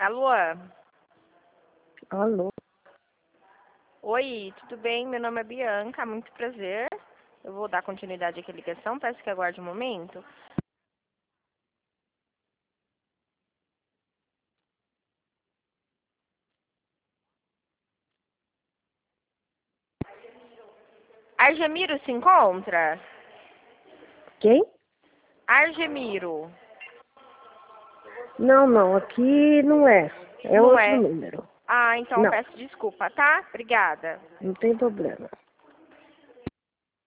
Alô? Alô? Oi, tudo bem? Meu nome é Bianca, muito prazer. Eu vou dar continuidade aqui à ligação, peço que aguarde um momento. Argemiro se encontra? Quem? Argemiro. Não, aqui não é. É Não outro é? número. Ah, então Não, peço desculpa, tá? Obrigada. não tem problema.